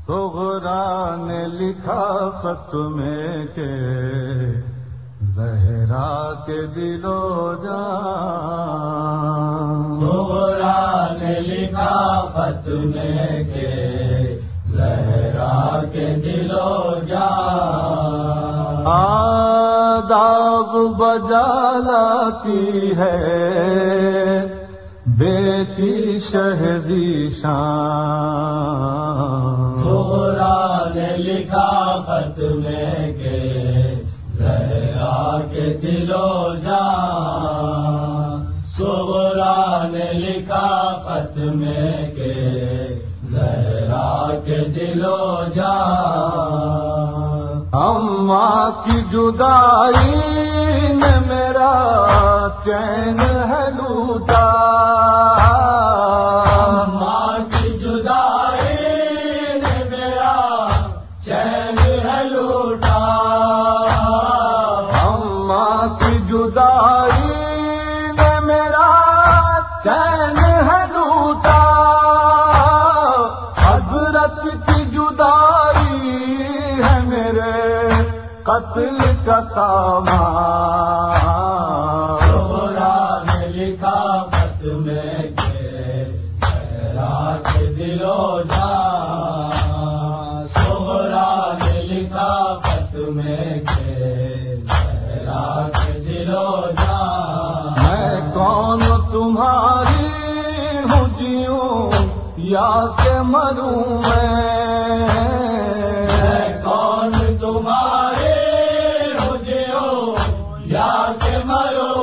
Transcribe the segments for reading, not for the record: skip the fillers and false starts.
صغرا نے لکھا خط میں کہ زہرا کے دل و جان، صغرا نے لکھا خط میں کہ زہرا کے دل و جان، آداب بجا لاتی ہے بیٹی شہزی شان، صغرا نے لکھا خط میں کہ زہرا کے دل و جان، صغرا نے لکھا خط میں کہ زہرا کے دل و جان، اماں کی جدائی نے میرا چین ہے لوٹا، اماں کی جدائی نے میرا چین ہے لوٹا، اماں کی جدائی نے میرا چین ہے لوٹا، حضرت کی جدائی ہے میرے قتل کا سامان، صغرا نے لکھا خط میں کہ زہرا کے دل و جان، صغرا نے لکھا خط میں کہ زہرا کے دل و جان، میں کون تمہاری ہوں جیوں یا کہ مروں میں کون تمہارے ہو جیو یا کہ مروں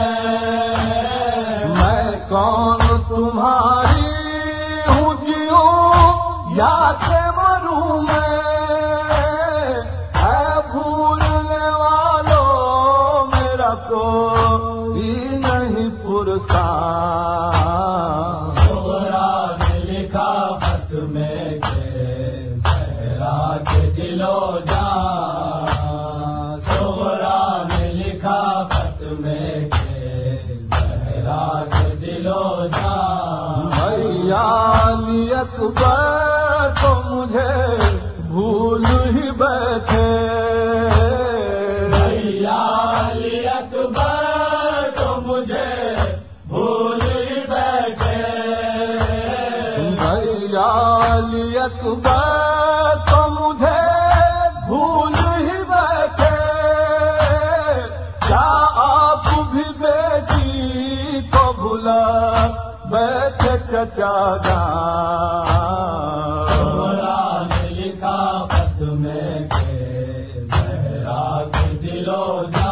میں کون تمہاری ہوں جیوں یا کہ مروں میں، ہے بھولنے والوں میرا کوئی نہیں پرسان، صغرا نے لکھا خط میں کہ زہرا کے دل و جان، صغرا نے لکھا خط میں کہ زہرا کے دل و جان، بھیا علی اکبر تو مجھے بھول ہی بیٹھے، بھیا علی اکبر تو مجھے بھول ہی بیٹھے، بھیا علی اکبر تو مجھے بھول ہی بیٹھے، کیا آپ بھی بیٹی کو بھلا بیٹھے چچا جان، صغرا نے لکھا خط میں کہ زہرا کے دل و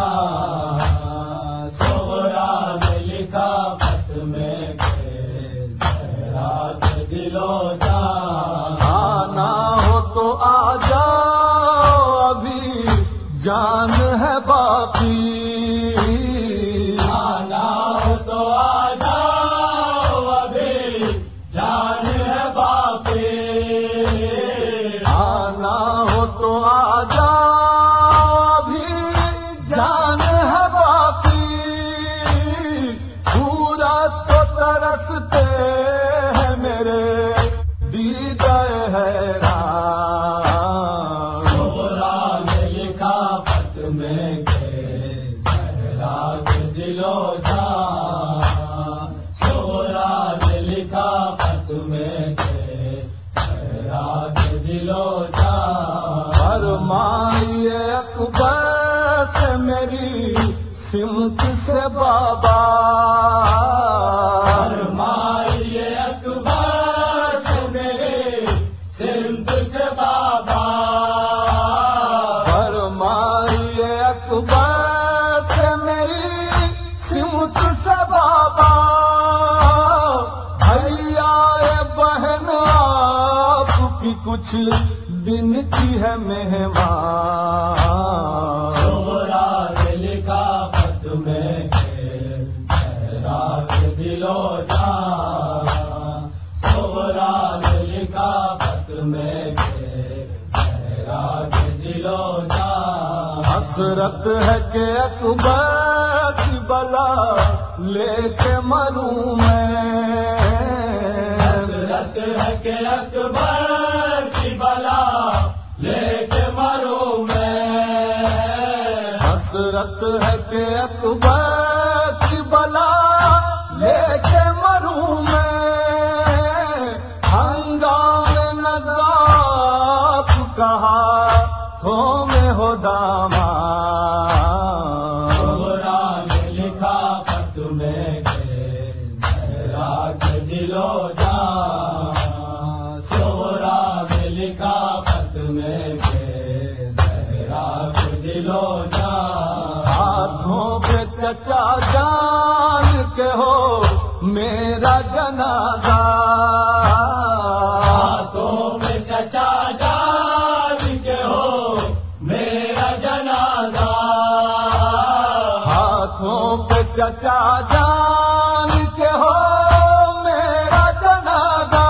جان، صغرا نے لکھا خط میں کہ زہرا کے دل و جان، آنا ہو تو آ جاؤ ابھی جان ہے باقی، آنا ہو تو آ جاؤ ابھی جان ہے باقی، آنا ہو تو آ جاؤ ابھی جان ہے باقی، پورا تو ترستے ہیں میرے دیدہ حیران، صغرا نے لکھا خط میں کہ زہرا کے دل و جان، صغرا نے لکھا خط میں کہ زہرا کے دل و جان، فرمائیے اکبر سے میری سمت سے بابا، فرمائیے اکبر سے میرے سمت سے بابا، فرمائیے اکبر سے میری سمت سے بابا، بھیا بہن آپ کی کچھ دن کی ہے مہمان، صغرا نے لکھا خط میں کہ زہرا کے دل و جان، صغرا نے لکھا خط میں کہ زہرا کے دل و جان، حسرت ہے کہ اکبر کی بلا لے کے مروں میں، حسرت ہے کہ اکبر کی بلا حسرت ہے کہ اکبر کی بلا لے کے مروں میں، ہنگام نزاف کہا تو میں ہو داما، صغرا نے لکھا خط میں کہ زہرا کے دل و جان، صغرا نے لکھا خط میں کہ زہرا کے دل و جان، ہاتھوں پہ چچا جان کے ہو میرا جنازہ، ہاتھوں میں چچا جان کے ہو میرا جنازہ، ہاتھوں پہ چچا جان کے ہو میرا جنازہ،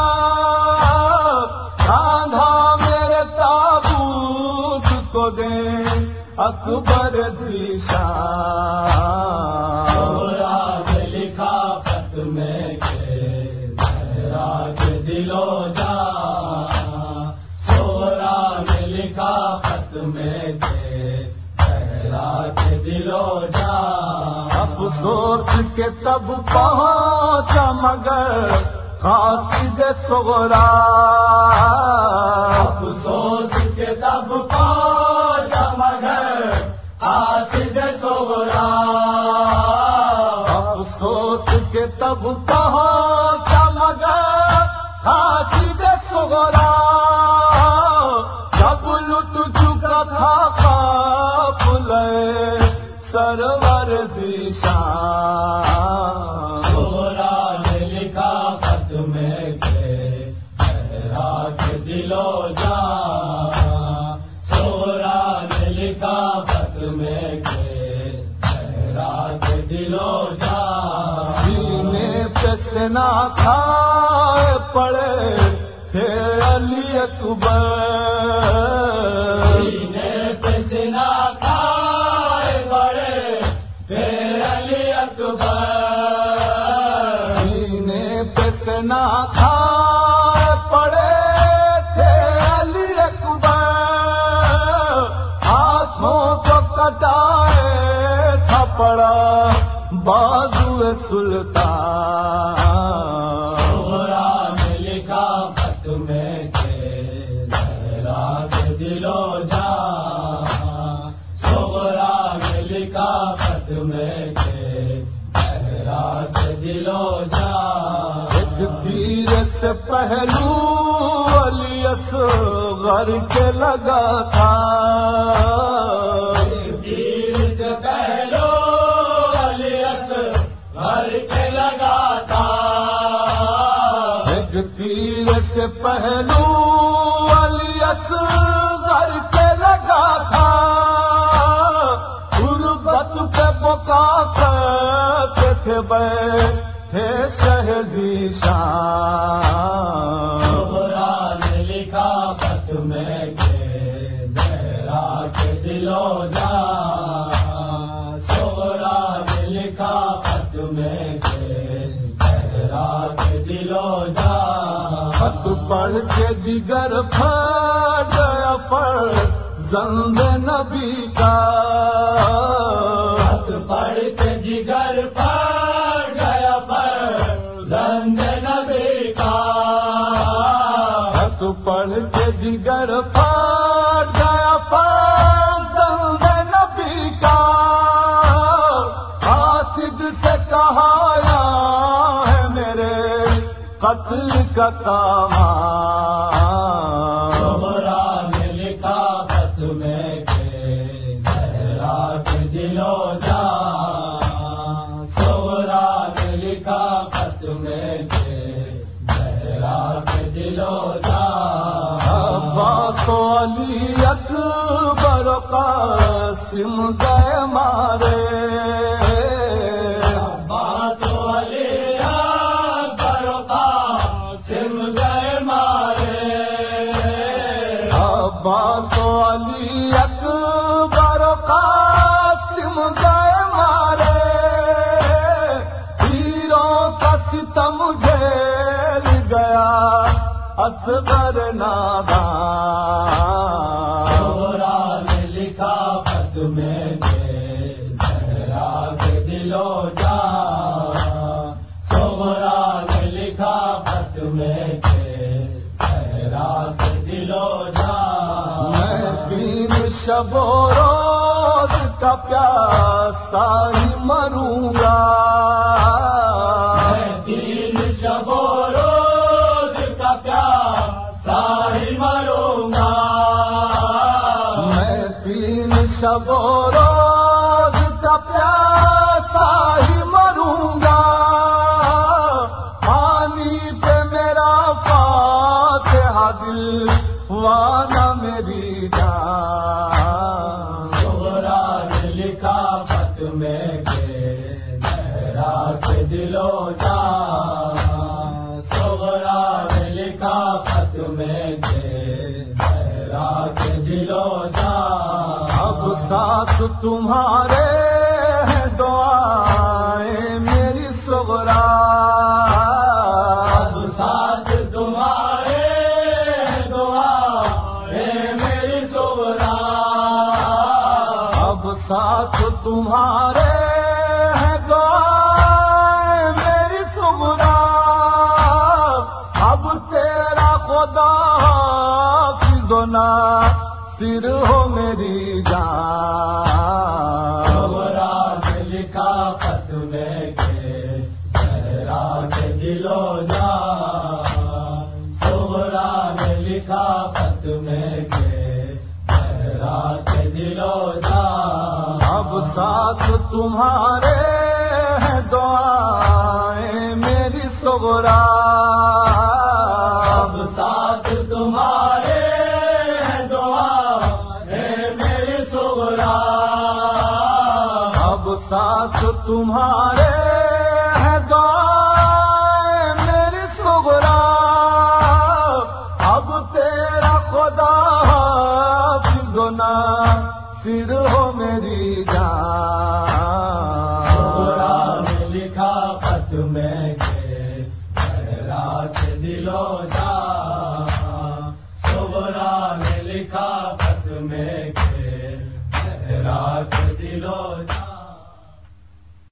کاندھا میرے تابوت کو دیں اکبر ذیشان، صغرا نے لکھا خط میں کہ زہرا کے دل و جان، صغرا نے لکھا خط میں کہ زہرا کے دل و جان، افسوس کے تب پہنچا مگر قاصد صغرا، افسوس کے تب پہنچا مگر قاصد صغرا، افسوس کے تب پہنچا مگر قاصد صغرا، جب لٹ چکا تھا قافلہ سرور ذیشان، صغرا نے لکھا خط میں کہ زہرا کے دل و جان، صغرا نے لکھا خط میں کہ زہرا کے دل و جان، سینے پہ سنا کھائے پڑے تھے علی اکبر، سینے پہ سنا کھائے بڑے تھے علی اکبر، سینے پہ سنا کھائے پڑے تھے علی اکبر، ہاتھوں کو کٹائے تھا پڑا بازو سلطان، صغرا نے لکھا خط میں کہ زہرا کے دل و جان، صغرا نے لکھا خط میں کہ زہرا کے دل و جان، ایک تیر سے پہلو علی اصغر کے لگا تھا، تیر سے پہلو علی اصغر کے لگا تھا، ایک تیر سے پہلو علی اصغر کے لگا تھا، غربت پہ بکا کرتے تھے بیٹھے شہ ذیشان، صغرا نے لکھا خط میں کہ زہرا کے دل و جان، صغرا نے لکھا خط میں کہ زہرا کے دل و جان، خط پڑھ کے جگر پھٹ گیا فرزند نبی کا، خط پڑھ کے جگر پھٹ گیا فرزند نبی کا، خط پڑھ کے جگر پھٹ گیا فرزند نبی کا، قاصد سے کہا یا ہے میرے قتل کا سامان، صغرا نے لکھا خط میں کہ زہرا کے دل و جان، صغرا نے لکھا خط میں کہ زہرا کے دل و جان، عباس و علی اکبر و قاسم گئے مارے، عباس و علی اکبر و قاسم گئے مارے، عباس و علی اکبر و قاسم گئے مارے، تیروں کا ستم جھیل گیا اصغر نادان، صغرا نے لکھا خط میں کہ شب و روز کا پیاسا ہی مروں گا، میں 3 شب و روز کا پیاسا ہی مروں گا، میں 3 شب و روز کا پیاسا ہی مروں گا، پانی پہ میرا فاتحہ دل وانا میری جان، صغرا نے لکھا خط میں کہ زہرا کے دل و جان، صغرا نے لکھا خط میں کہ زہرا کے دل و جان، اب ساتھ تمہارے ہیں دعائیں میری صغرا، اب ساتھ تمہارے دعائیں میری صغرا، اب ساتھ تمہارے ہیں دعائیں میری صغرا، اب تیرا خدا حافظ و ناصر ہو میری جان، صغرا نے لکھا خط میں کہ زہرا کے دل و جان، صغرا نے لکھا خط میں کہ زہرا کے دل و جان، اب ساتھ تمہارے ہیں دعائیں میری صغرا، اب ساتھ تمہارے ہیں دعائیں میری صغرا، اب ساتھ تمہارے ہیں دعائیں میری صغرا، اب تیرا خدا حافظ و ناصر ہو میری جان، صغرا نے لکھا خط میں کہ زہرا کے دل و جان،